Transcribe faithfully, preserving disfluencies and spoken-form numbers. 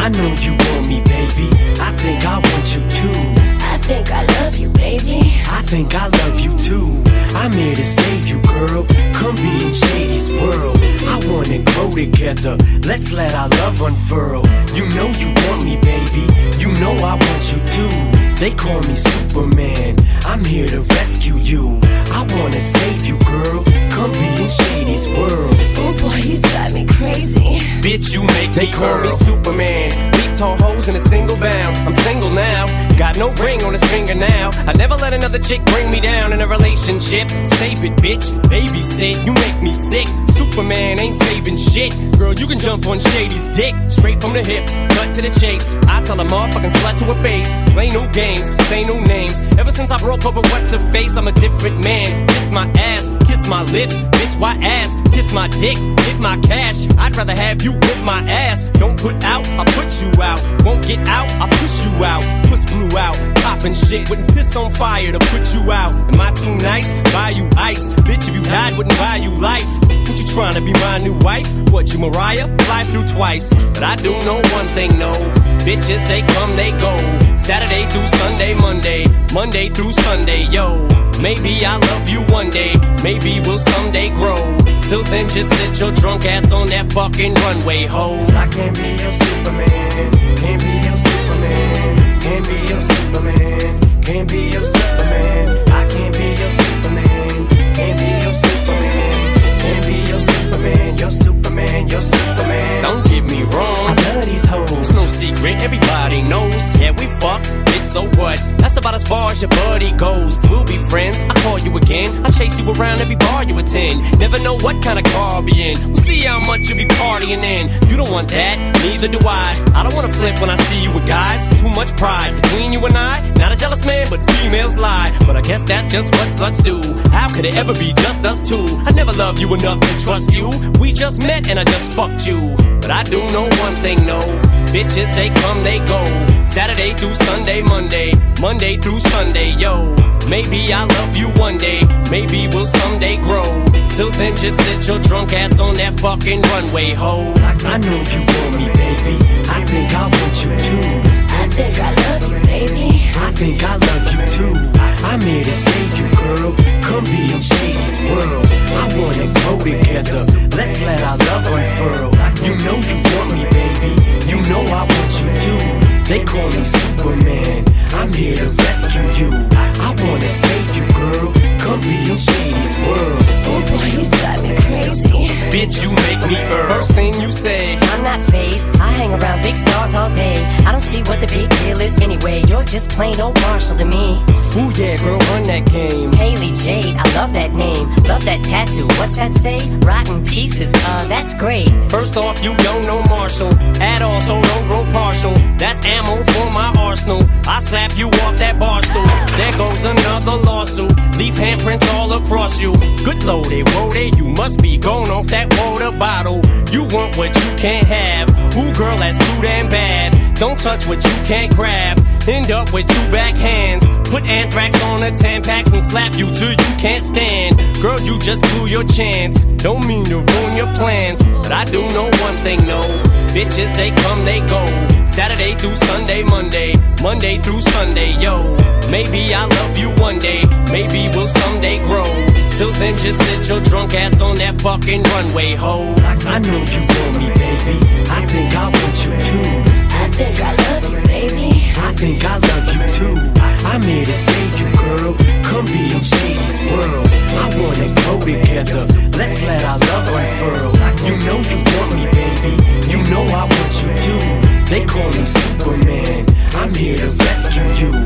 I know you want me, baby. I think I want you too. I think I love you, baby. I think I love you too. I'm here to save you, girl. Come be in Shady's world. I wanna grow together. Let's let our love unfurl. You know you want me, baby. You know I want you too. They call me Superman. I'm here to rescue you. I wanna save you, girl. Come be in Shady's world. Oh boy, you drive me crazy. Bitch, you make They me call girl. me Superman. Leap tall hoes in a single bound. I'm single now. Got no ring on his finger now. I never let another chick bring me down in a relationship. Save it, bitch. Babysit. You make me sick. Superman ain't saving shit. Girl, you can jump on Shady's dick. Straight from the hip. Cut to the chase. I tell a motherfucking slut to her face. Play no games. Say no names. Ever since I broke up with what's her face, I'm a different man. Kiss my ass. Kiss my lips. Bitch, why ass? Kiss my dick. Get my cash. I'd rather have you whip my ass. Don't put out. I put you out. Won't get out. I push you out. Puss blew out. Poppin' shit. Wouldn't piss on fire to put you out. Am I too nice? Buy you ice. Bitch, if you died, wouldn't buy you life. What you trying to be my new wife? What, you Mariah? Fly through twice. But I do know one thing, no. Bitches, they come, they go. Saturday through Sunday, Monday. Monday through Sunday, yo. Maybe I'll love you one day. Maybe we'll someday grow. Till then, just sit your drunk ass on that fucking runway, ho. I can't be your Superman. Can't be your Superman. Can't be your Superman. Can't be your Superman. I can't be your Superman. Can't be your Superman. Can't be your Superman. Your Superman. Your Superman. Don't get me wrong. I love these hoes. It's no secret, everybody knows. Yeah, we fuck, bitch, so what? That's about as far as your buddy goes. We'll be friends, I'll call you again. I'll chase you around every bar you attend. Never know what kind of car I'll be in. We'll see how much you be partying in. You don't want that, neither do I. I don't wanna flip when I see you with guys. Too much pride between you and I. Not a jealous man, but females lie. But I guess that's just what sluts do. How could it ever be just us two? I never loved you enough to trust you. We just met and I just fucked you. But I do know one thing, no. Bitches, they come, they go. Saturday through Sunday, Monday. Monday through Sunday, yo. Maybe I'll love you one day. Maybe we'll someday grow. Till then, just sit your drunk ass on that fucking runway, ho. I know you want me, baby. I think I want you too. I think I love you, baby. I think I love you too. I'm here to save you, girl. Come be in Shady's world. I wanna grow together. Let's let our love unfurl. You know you want me, baby. You know I want you too. They call me Superman. I'm here to rescue you. I wanna save you, girl. Come be in Shady's world. Oh boy, you drive me crazy. Bitch, you make me earn. First thing you say, I'm not phased. I hang around big stars all day. I don't see what the big deal is anyway. You're just plain old Marshall to me. ooh yeah, girl, run that game. Haley Jade, I love that name. Love that tattoo. What's that say? Rotten pieces. Uh, that's great. First off, you don't know Marshall at all, so don't grow partial. That's ammo for my arsenal. I slap you off that bar stool. There goes another lawsuit. Leave handprints all across you. Good loaded, woaded, you must be going off that water bottle. You want what you can't have. Ooh, girl, that's too damn bad. Don't touch what you can't grab. End up with two backhands. Put anthrax on the Tampax and slap you till you can't stand. Girl, you just blew your chance. Don't mean to ruin your plans, but I do know one thing, no. Bitches, they come, they go. Saturday through Sunday, Monday. Monday through Sunday, yo. Maybe I'll love you one day. Maybe we'll someday grow. Till then, just sit your drunk ass on that fucking runway, ho. I know you want me, baby. I think I want you too. I think I love you, baby. I think I love you too. I'm here to save you, girl. Come be in Shady's world. I wanna grow together. Let's let our love unfurl. You know you want me, baby. You know I want you too. They call me Superman. I'm here to rescue you.